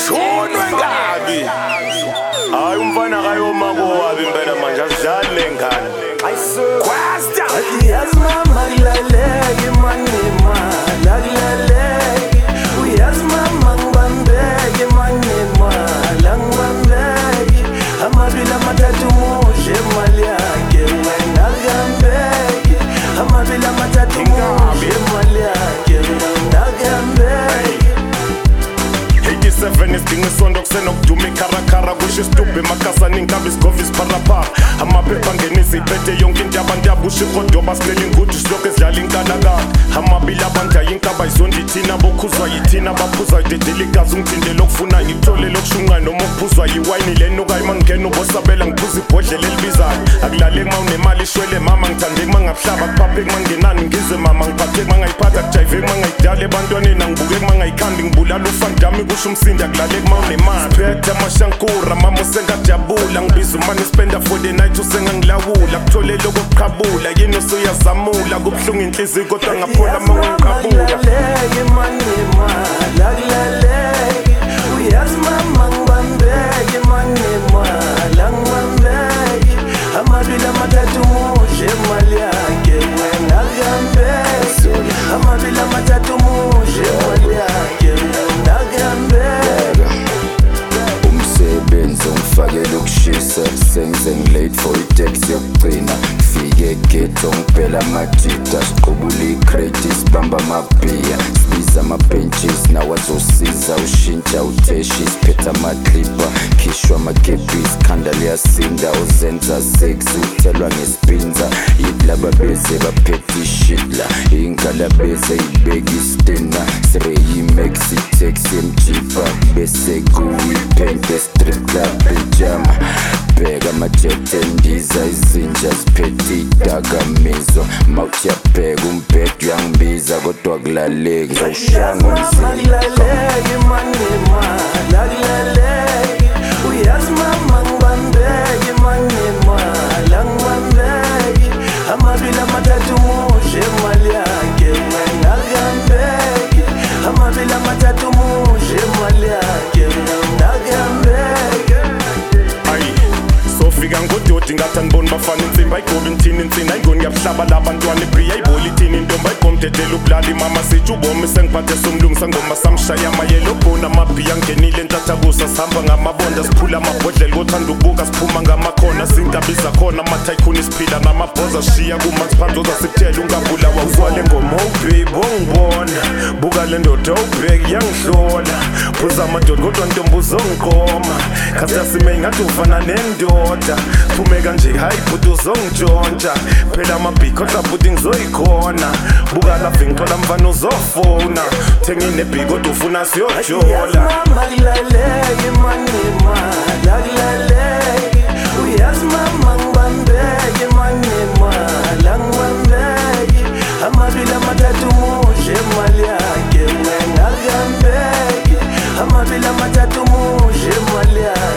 Shonwe ngabi hayi umfana kayoma kowabi impela manje asidlali lengane kwasta yazi mama kulaleke manema lakulaleke uyazi mama ngibambeke manema la ngibambeke amabili amathathu mushe imali yakhe wena kambeke amabili amathathu mushe imali yakhe wena kambeke 87 isidinga isondo kusenokuduma ikharakara kusho isitubhe emakasani inkabi isigovi isipharapha amaphepha ngenisa iphethe yonke into yabantu yabusha ikhodoba silele ingudu silokhu esidlala inkalakade amabili abantu ayinkaba izondi ithina bokhuzwa yithina baphuzwa idedela igazi ungithinde lokufuna ngithole lokushunqa noma ukuphuzwa yiwayini lenukayo uma ngingena ubosabela ngiphuza ibhodlela elibizayo akulaleki uma unemali ishwele mama ngithandeki uma ngabuhlaba kuphaphe kuma ngenani ngize mama ngiphatheki uma ngayiphatha kujayiveki uma ngayidala ebantwaneni angibukeki uma ngayikhandi ngibulala ufandami kusho umsindi akulaleki uma unemali phethe amashankura mama usengajabula ngibiza umane spenda for the night usengangilawula kutholele okokuqhabula yini usuyazamula kubuhlungu inhliziyo kodwa ngaphola uma ungiqhabula manema lakulaleke uyazi mama ngibambeke manema la ngibambeke amabili amathathu mushe imali yakhe wena kambeke amabili amathathu mushe imali yakhe wena kambeke umsebenzi ungifakela ukushisa sengize ngilate for itaxi yokugcina ngifike eghetto ngiphela amajita siqubula icrate sibamba amabhiya sibiza ama-benches nawo azosiza ushintsha utheshi siphethe amaklipa khishwa amakepisi khanda liyasinda uzenza sex uthelwa ngesipinza yilaba beze baphethe ishitla inkalabeze ibeka istina sireyimex itaxi emjipa bese kuyipente strip club pijama bheka amajet endiza izinja ziphethe idakamizwa mawuthi yabheka umbhedo uyangibiza kodwa kulaleki zawushanga kulaleke manema lakulaleke uyazi mama ngibambeke manema la ngibambeke amabili amathathu mushe imali yakhe wena kambeke amabili amathathu mushe imali yakhe wena kambeke sofika ngododi ngathi aniboni bafana insimbi ayigoba inthini insini ayingoni ngiyabuhlaba labantwana ibhiya ayiboli ithini intombi ayigomdedela ubulala imama sithi ubomi sengiphathe somlungisa ngoma samshaya amayelo bona amabhiya ngenile entathakusa sihamba ngamabonda siphula amabhodlela kothanda ukubuka siphuma ngamakhona sinkabiza khona amathayikhuni siphila namabhoza sishiya kumax phanzoza sikuthela ungabulawa uzwale ngoma babe ongibona buka le ndoda ubheki yangihlola phuza amadoda kodwa ntombi uzongiqoma khathi yasimei ngathi ufana nendoda phume kanje hayi bhuti uzongitshontsha phela amabhikho kodwa bhuti ngizoyikhona buka lapha ngithola mfana uzofona thengine bhikho kodwa ufuna siyojola mama kulaleke manema lakulaleke uyazi mama ngibambeke manema la ngibambeke amabili amathathu mushe imali yakhe wena kambeke amabili amathathu mushe imali yakhe